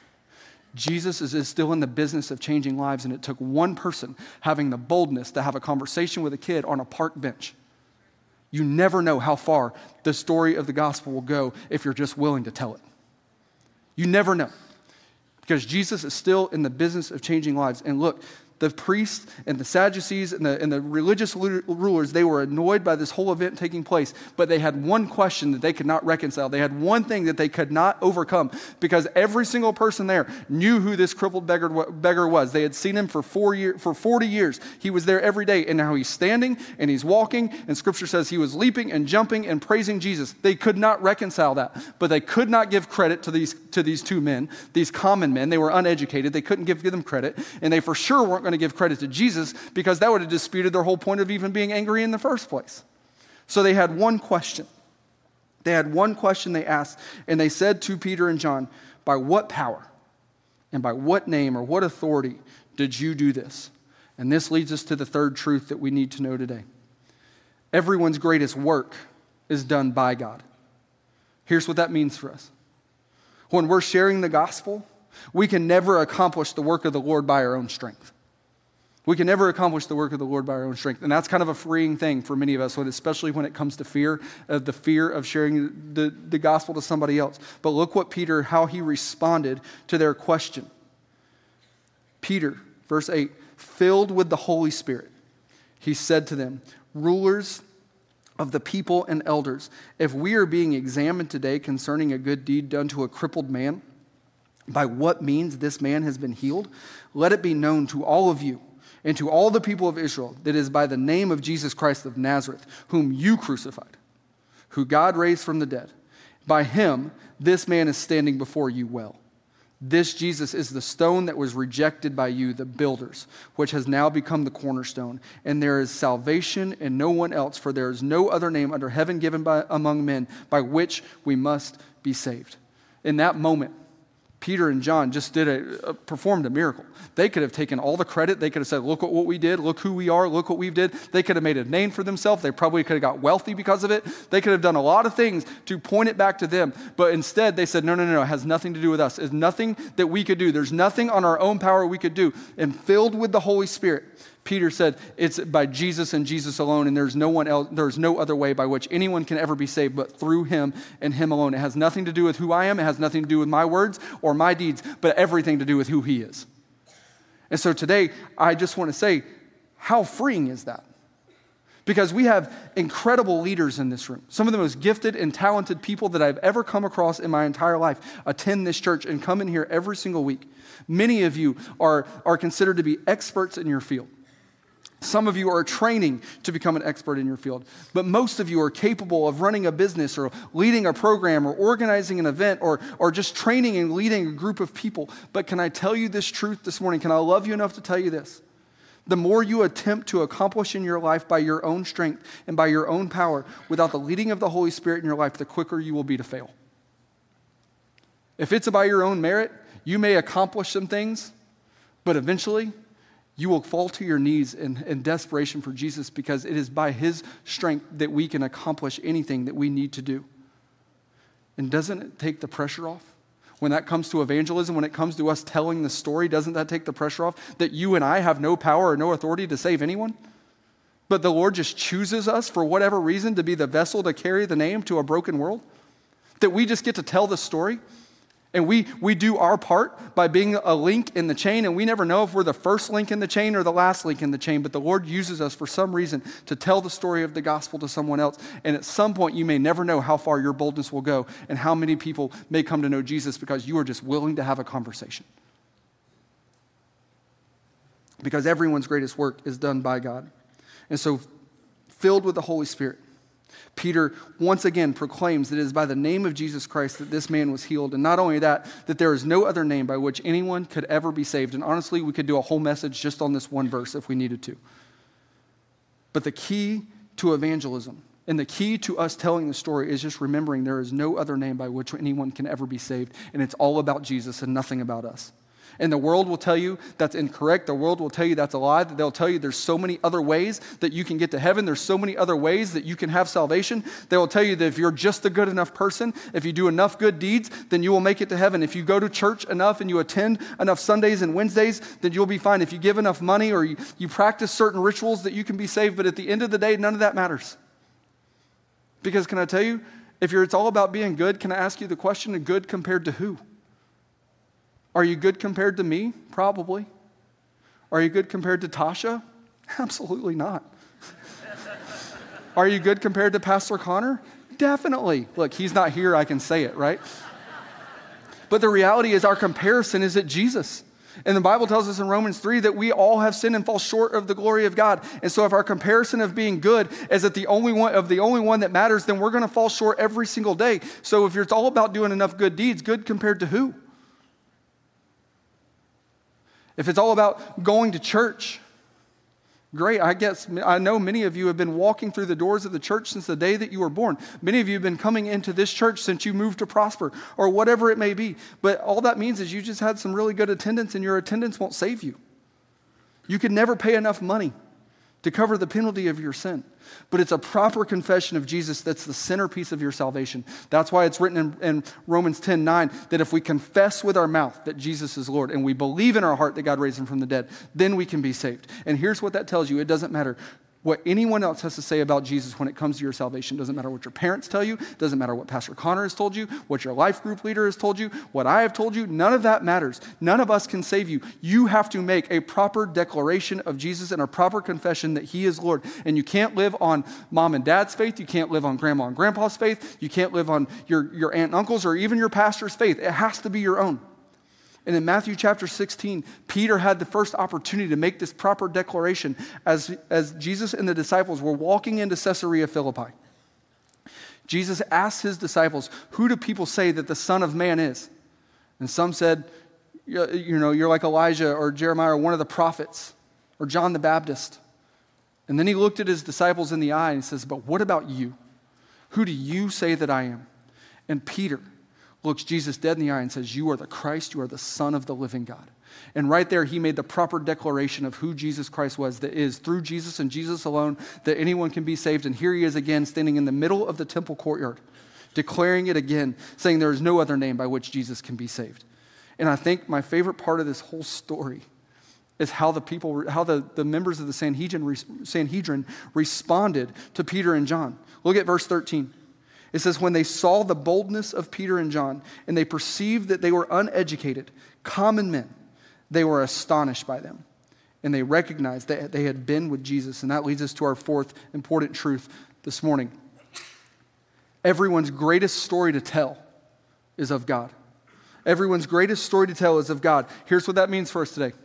Jesus is, is still in the business of changing lives, and it took one person having the boldness to have a conversation with a kid on a park bench. You never know how far the story of the gospel will go if you're just willing to tell it. You never know. Because Jesus is still in the business of changing lives. And look, the priests and the Sadducees and the, and the religious rulers, they were annoyed by this whole event taking place, but they had one question that they could not reconcile. They had one thing that they could not overcome, because every single person there knew who this crippled beggar, beggar was. They had seen him for four year, for forty years. He was there every day, and now he's standing and he's walking, and Scripture says he was leaping and jumping and praising Jesus. They could not reconcile that, but they could not give credit to these, to these two men, these common men. They were uneducated. They couldn't give, give them credit, and they for sure weren't going to give credit to Jesus, because that would have disputed their whole point of even being angry in the first place. So they had one question. They had one question they asked, and they said to Peter and John, by what power and by what name or what authority did you do this? And this leads us to the third truth that we need to know today. Everyone's greatest work is done by God. Here's what that means for us. When we're sharing the gospel, we can never accomplish the work of the Lord by our own strength. We can never accomplish the work of the Lord by our own strength. And that's kind of a freeing thing for many of us, especially when it comes to fear, uh, the fear of sharing the, the gospel to somebody else. But look what Peter, how he responded to their question. Peter, verse eight, filled with the Holy Spirit, he said to them, rulers of the people and elders, if we are being examined today concerning a good deed done to a crippled man, by what means this man has been healed, let it be known to all of you and to all the people of Israel that it is by the name of Jesus Christ of Nazareth, whom you crucified, who God raised from the dead. By him, this man is standing before you well. This Jesus is the stone that was rejected by you, the builders, which has now become the cornerstone. And there is salvation in no one else, for there is no other name under heaven given by, among men by which we must be saved. In that moment, Peter and John just did a, a performed a miracle. They could have taken all the credit. They could have said, look at what we did. Look who we are. Look what we did. They could have made a name for themselves. They probably could have got wealthy because of it. They could have done a lot of things to point it back to them. But instead, they said, no, no, no, no. It has nothing to do with us. It's nothing that we could do. There's nothing on our own power we could do. And filled with the Holy Spirit, Peter said, it's by Jesus and Jesus alone, and there's no one else, there's no other way by which anyone can ever be saved but through him and him alone. It has nothing to do with who I am. It has nothing to do with my words or my deeds, but everything to do with who he is. And so today, I just want to say, how freeing is that? Because we have incredible leaders in this room. Some of the most gifted and talented people that I've ever come across in my entire life attend this church and come in here every single week. Many of you are, are considered to be experts in your field. Some of you are training to become an expert in your field, but most of you are capable of running a business or leading a program or organizing an event or, or just training and leading a group of people. But can I tell you this truth this morning? Can I love you enough to tell you this? The more you attempt to accomplish in your life by your own strength and by your own power without the leading of the Holy Spirit in your life, the quicker you will be to fail. If it's by your own merit, you may accomplish some things, but eventually you will fall to your knees in, in desperation for Jesus, because it is by his strength that we can accomplish anything that we need to do. And doesn't it take the pressure off? When that comes to evangelism, when it comes to us telling the story, doesn't that take the pressure off? That you and I have no power or no authority to save anyone? But the Lord just chooses us for whatever reason to be the vessel to carry the name to a broken world? That we just get to tell the story? And we, we do our part by being a link in the chain, and we never know if we're the first link in the chain or the last link in the chain, but the Lord uses us for some reason to tell the story of the gospel to someone else. And at some point, you may never know how far your boldness will go and how many people may come to know Jesus because you are just willing to have a conversation. Because everyone's greatest work is done by God. And so, filled with the Holy Spirit, Peter once again proclaims that it is by the name of Jesus Christ that this man was healed. And not only that, that there is no other name by which anyone could ever be saved. And honestly, we could do a whole message just on this one verse if we needed to. But the key to evangelism And the key to us telling the story is just remembering there is no other name by which anyone can ever be saved. And it's all about Jesus and nothing about us. And the world will tell you that's incorrect. The world will tell you that's a lie. They'll tell you there's so many other ways that you can get to heaven. There's so many other ways that you can have salvation. They will tell you that if you're just a good enough person, if you do enough good deeds, then you will make it to heaven. If you go to church enough and you attend enough Sundays and Wednesdays, then you'll be fine. If you give enough money or you, you practice certain rituals, that you can be saved. But at the end of the day, none of that matters. Because can I tell you, if you're, it's all about being good, can I ask you the question, good compared to who? Are you good compared to me? Probably. Are you good compared to Tasha? Absolutely not. Are you good compared to Pastor Connor? Definitely. Look, he's not here, I can say it, right? But the reality is our comparison is at Jesus. And the Bible tells us in Romans three that we all have sinned and fall short of the glory of God. And so if our comparison of being good is that the only one of the only one that matters, then we're going to fall short every single day. So if it's all about doing enough good deeds, good compared to who? If it's all about going to church, great. I guess I know many of you have been walking through the doors of the church since the day that you were born. Many of you have been coming into this church since you moved to Prosper or whatever it may be. But all that means is you just had some really good attendance, and your attendance won't save you. You can never pay enough money to cover the penalty of your sin. But it's a proper confession of Jesus that's the centerpiece of your salvation. That's why it's written in, in Romans ten nine that if we confess with our mouth that Jesus is Lord and we believe in our heart that God raised him from the dead, then we can be saved. And here's what that tells you. It doesn't matter what anyone else has to say about Jesus when it comes to your salvation. It doesn't matter what your parents tell you. It doesn't matter what Pastor Connor has told you, what your life group leader has told you, what I have told you. None of that matters. None of us can save you. You have to make a proper declaration of Jesus and a proper confession that he is Lord. And you can't live on mom and dad's faith. You can't live on grandma and grandpa's faith. You can't live on your, your aunt and uncle's or even your pastor's faith. It has to be your own. And in Matthew chapter sixteen, Peter had the first opportunity to make this proper declaration as, as Jesus and the disciples were walking into Caesarea Philippi. Jesus asked his disciples, who do people say that the Son of Man is? And some said, you know, you're like Elijah or Jeremiah or one of the prophets or John the Baptist. And then he looked at his disciples in the eye and he says, but what about you? Who do you say that I am? And Peter looks Jesus dead in the eye and says, you are the Christ, you are the Son of the living God. And right there, he made the proper declaration of who Jesus Christ was, that is through Jesus and Jesus alone that anyone can be saved. And here he is again, standing in the middle of the temple courtyard, declaring it again, saying there is no other name by which Jesus can be saved. And I think my favorite part of this whole story is how the people, how the, the members of the Sanhedrin, Sanhedrin responded to Peter and John. Look at verse thirteen. It says, when they saw the boldness of Peter and John, and they perceived that they were uneducated, common men, they were astonished by them. And they recognized that they had been with Jesus. And that leads us to our fourth important truth this morning. Everyone's greatest story to tell is of God. Everyone's greatest story to tell is of God. Here's what that means for us today.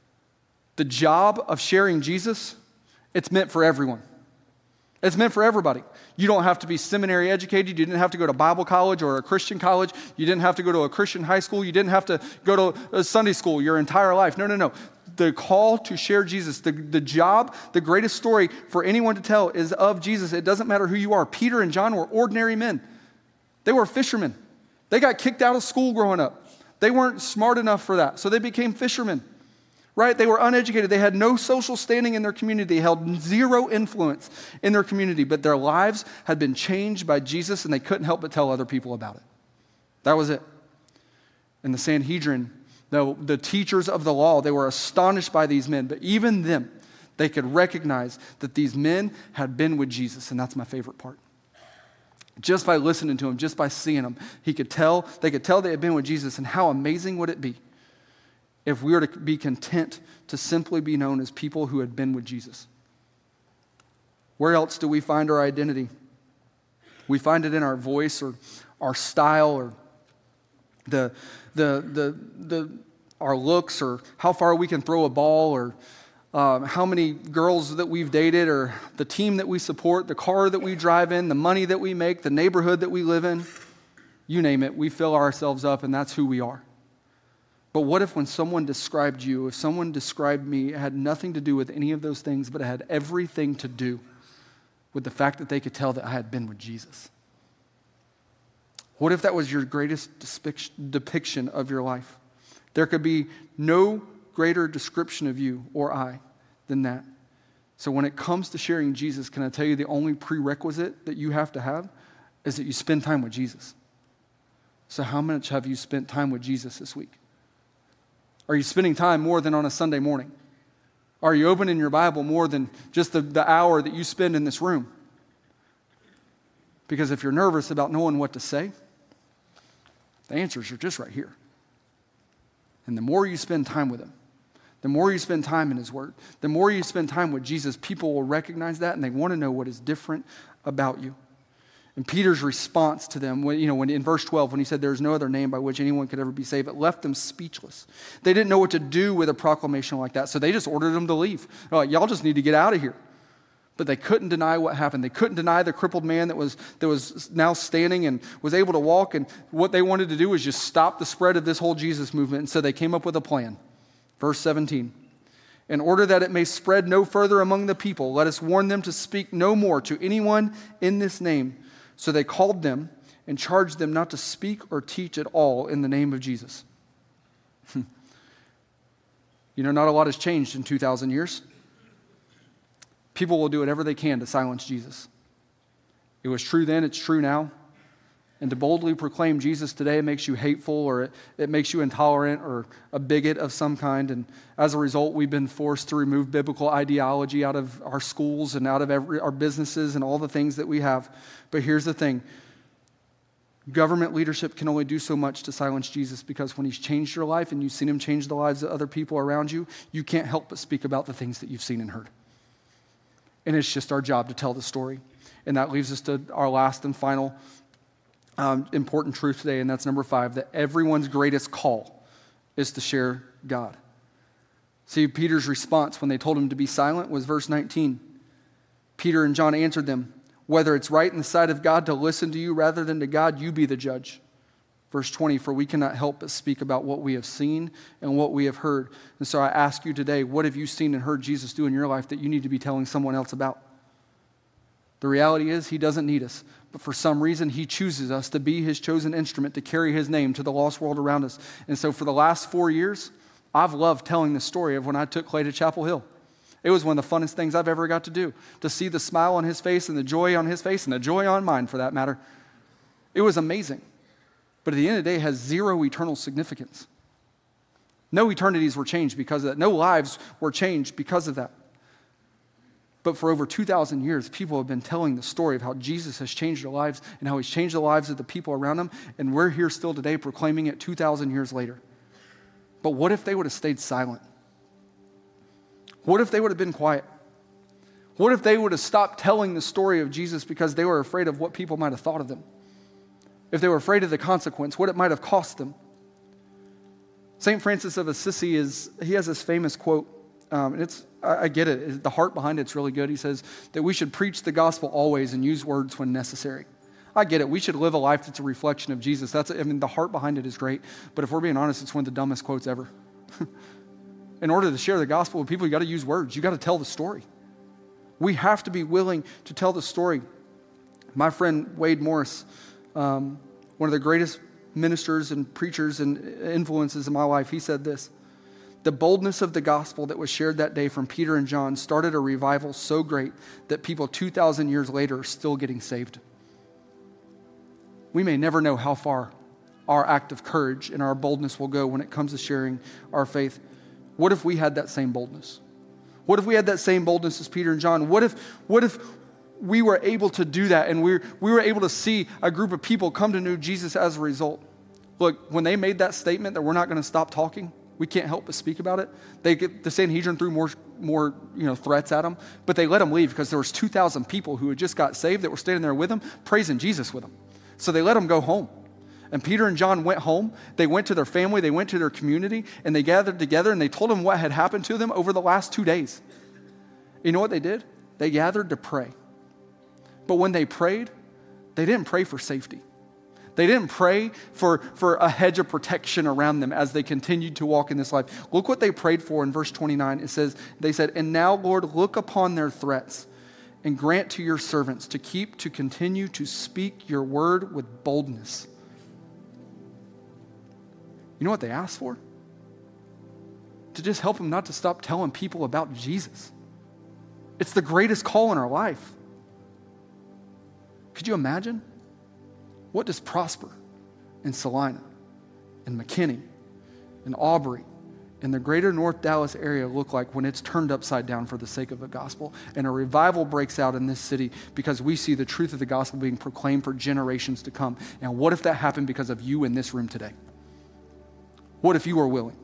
The job of sharing Jesus, it's meant for everyone. It's meant for everybody. You don't have to be seminary educated. You didn't have to go to Bible college or a Christian college. You didn't have to go to a Christian high school. You didn't have to go to a Sunday school your entire life. No, no, no. The call to share Jesus, the, the job, the greatest story for anyone to tell is of Jesus. It doesn't matter who you are. Peter and John were ordinary men. They were fishermen. They got kicked out of school growing up. They weren't smart enough for that, so they became fishermen. Right? They were uneducated. They had no social standing in their community. They held zero influence in their community, but their lives had been changed by Jesus, and they couldn't help but tell other people about it. That was it. And the Sanhedrin, the, the teachers of the law, they were astonished by these men, but even them, they could recognize that these men had been with Jesus, and that's my favorite part. Just by listening to him, just by seeing him, he could tell, they could tell they had been with Jesus, and how amazing would it be if we were to be content to simply be known as people who had been with Jesus? Where else do we find our identity? We find it in our voice or our style or the, the, the, the, our looks or how far we can throw a ball or um, how many girls that we've dated or the team that we support, the car that we drive in, the money that we make, the neighborhood that we live in. You name it, we fill ourselves up and that's who we are. But what if when someone described you, if someone described me, it had nothing to do with any of those things, but it had everything to do with the fact that they could tell that I had been with Jesus? What if that was your greatest depiction of your life? There could be no greater description of you or I than that. So when it comes to sharing Jesus, can I tell you the only prerequisite that you have to have is that you spend time with Jesus. So how much have you spent time with Jesus this week? Are you spending time more than on a Sunday morning? Are you opening your Bible more than just the, the hour that you spend in this room? Because if you're nervous about knowing what to say, the answers are just right here. And the more you spend time with him, the more you spend time in his word, the more you spend time with Jesus, people will recognize that and they want to know what is different about you. And Peter's response to them, when, you know, when in verse twelve, when he said there is no other name by which anyone could ever be saved, it left them speechless. They didn't know what to do with a proclamation like that, so they just ordered them to leave. They're like, y'all just need to get out of here. But they couldn't deny what happened. They couldn't deny the crippled man that was, that was now standing and was able to walk. And what they wanted to do was just stop the spread of this whole Jesus movement. And so they came up with a plan. Verse seventeen. In order that it may spread no further among the people, let us warn them to speak no more to anyone in this name. So they called them and charged them not to speak or teach at all in the name of Jesus. You know, not a lot has changed in two thousand years. People will do whatever they can to silence Jesus. It was true then, it's true now. And to boldly proclaim Jesus today makes you hateful, or it, it makes you intolerant or a bigot of some kind. And as a result, we've been forced to remove biblical ideology out of our schools and out of every, our businesses and all the things that we have. But here's the thing. Government leadership can only do so much to silence Jesus, because when he's changed your life and you've seen him change the lives of other people around you, you can't help but speak about the things that you've seen and heard. And it's just our job to tell the story. And that leaves us to our last and final um, important truth today, and that's number five, that everyone's greatest call is to share God. See, Peter's response when they told him to be silent was verse nineteen. Peter and John answered them, whether it's right in the sight of God to listen to you rather than to God, you be the judge. Verse twenty, for we cannot help but speak about what we have seen and what we have heard. And so I ask you today, what have you seen and heard Jesus do in your life that you need to be telling someone else about? The reality is he doesn't need us, but for some reason he chooses us to be his chosen instrument to carry his name to the lost world around us. And so for the last four years, I've loved telling the story of when I took Clay to Chapel Hill. It was one of the funnest things I've ever got to do, to see the smile on his face and the joy on his face and the joy on mine for that matter. It was amazing. But at the end of the day, it has zero eternal significance. No eternities were changed because of that. No lives were changed because of that. But for over two thousand years, people have been telling the story of how Jesus has changed their lives and how he's changed the lives of the people around them. And we're here still today proclaiming it two thousand years later. But what if they would have stayed silent? What if they would have been quiet? What if they would have stopped telling the story of Jesus because they were afraid of what people might have thought of them? If they were afraid of the consequence, what it might have cost them. Saint Francis of Assisi, is he has this famous quote, um, and it's, I, I get it, the heart behind it's really good. He says that we should preach the gospel always and use words when necessary. I get it. We should live a life that's a reflection of Jesus. That's, I mean, the heart behind it is great, but if we're being honest, it's one of the dumbest quotes ever. In order to share the gospel with people, you got to use words. You got to tell the story. We have to be willing to tell the story. My friend Wade Morris, um, one of the greatest ministers and preachers and influences in my life, he said this: the boldness of the gospel that was shared that day from Peter and John started a revival so great that people two thousand years later are still getting saved. We may never know how far our act of courage and our boldness will go when it comes to sharing our faith. What if we had that same boldness? What if we had that same boldness as Peter and John? What if, what if we were able to do that and we were, we were able to see a group of people come to know Jesus as a result? Look, when they made that statement that we're not going to stop talking, we can't help but speak about it. They get, the Sanhedrin threw more, more you know, threats at them, but they let them leave because there was two thousand people who had just got saved that were standing there with them, praising Jesus with them. So they let them go home. And Peter and John went home. They went to their family. They went to their community. And they gathered together and they told them what had happened to them over the last two days. You know what they did? They gathered to pray. But when they prayed, they didn't pray for safety. They didn't pray for, for a hedge of protection around them as they continued to walk in this life. Look what they prayed for in verse twenty-nine. It says, they said, and now, Lord, look upon their threats and grant to your servants to keep, to continue to speak your word with boldness. You know what they asked for? To just help them not to stop telling people about Jesus. It's the greatest call in our life. Could you imagine? What does Prosper and Salina and McKinney and Aubrey and the greater North Dallas area look like when it's turned upside down for the sake of the gospel and a revival breaks out in this city because we see the truth of the gospel being proclaimed for generations to come? And what if that happened because of you in this room today? What if you were willing?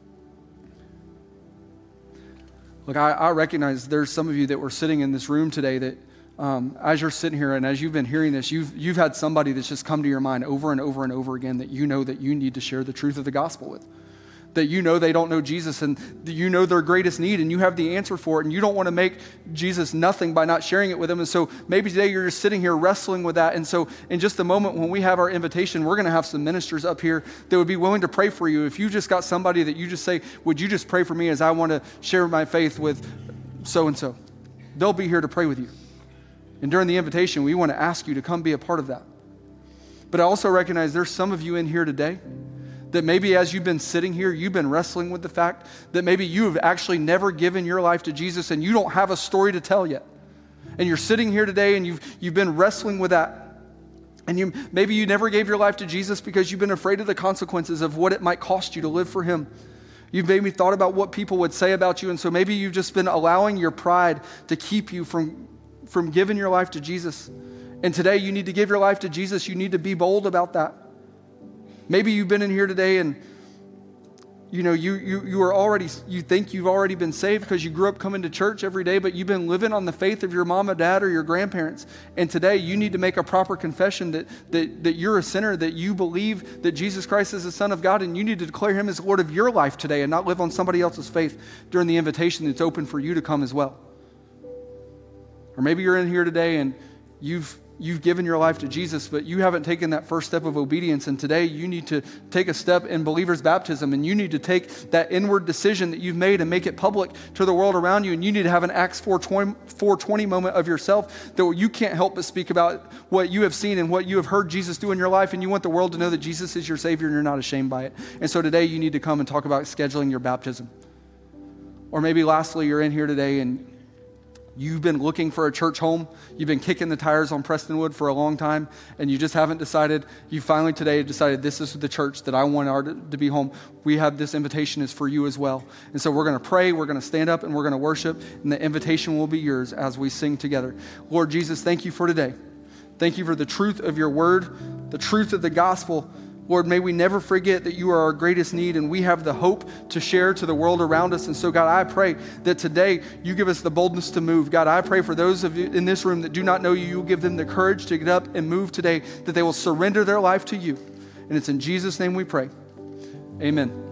Look, I, I recognize there's some of you that were sitting in this room today that um, as you're sitting here and as you've been hearing this, you've, you've had somebody that's just come to your mind over and over and over again that you know that you need to share the truth of the gospel with. That you know they don't know Jesus and you know their greatest need and you have the answer for it and you don't want to make Jesus nothing by not sharing it with them. And so maybe today you're just sitting here wrestling with that. And so in just a moment when we have our invitation, we're going to have some ministers up here that would be willing to pray for you. If you just got somebody that you just say, would you just pray for me as I want to share my faith with so-and-so? They'll be here to pray with you. And during the invitation, we want to ask you to come be a part of that. But I also recognize there's some of you in here today that maybe as you've been sitting here, you've been wrestling with the fact that maybe you have actually never given your life to Jesus and you don't have a story to tell yet. And you're sitting here today and you've, you've been wrestling with that. And you maybe you never gave your life to Jesus because you've been afraid of the consequences of what it might cost you to live for him. You've maybe thought about what people would say about you. And so maybe you've just been allowing your pride to keep you from, from giving your life to Jesus. And today you need to give your life to Jesus. You need to be bold about that. Maybe you've been in here today and you know you you you are already you think you've already been saved because you grew up coming to church every day, but you've been living on the faith of your mom and dad or your grandparents. And today you need to make a proper confession that that that you're a sinner, that you believe that Jesus Christ is the Son of God, and you need to declare him as Lord of your life today and not live on somebody else's faith during the invitation that's open for you to come as well. Or maybe you're in here today and you've You've given your life to Jesus, but you haven't taken that first step of obedience. And today you need to take a step in believer's baptism, and you need to take that inward decision that you've made and make it public to the world around you. And you need to have an Acts four twenty moment of yourself that you can't help but speak about what you have seen and what you have heard Jesus do in your life. And you want the world to know that Jesus is your Savior and you're not ashamed by it. And so today you need to come and talk about scheduling your baptism. Or maybe lastly, you're in here today and you've been looking for a church home. You've been kicking the tires on Prestonwood for a long time, and you just haven't decided. You finally today decided this is the church that I want our to, to be home. We have this invitation is for you as well. And so we're going to pray, we're going to stand up, and we're going to worship, and the invitation will be yours as we sing together. Lord Jesus, thank you for today. Thank you for the truth of your word, the truth of the gospel. Lord, may we never forget that you are our greatest need and we have the hope to share to the world around us. And so, God, I pray that today you give us the boldness to move. God, I pray for those of you in this room that do not know you, you will give them the courage to get up and move today, that they will surrender their life to you. And it's in Jesus' name we pray. Amen.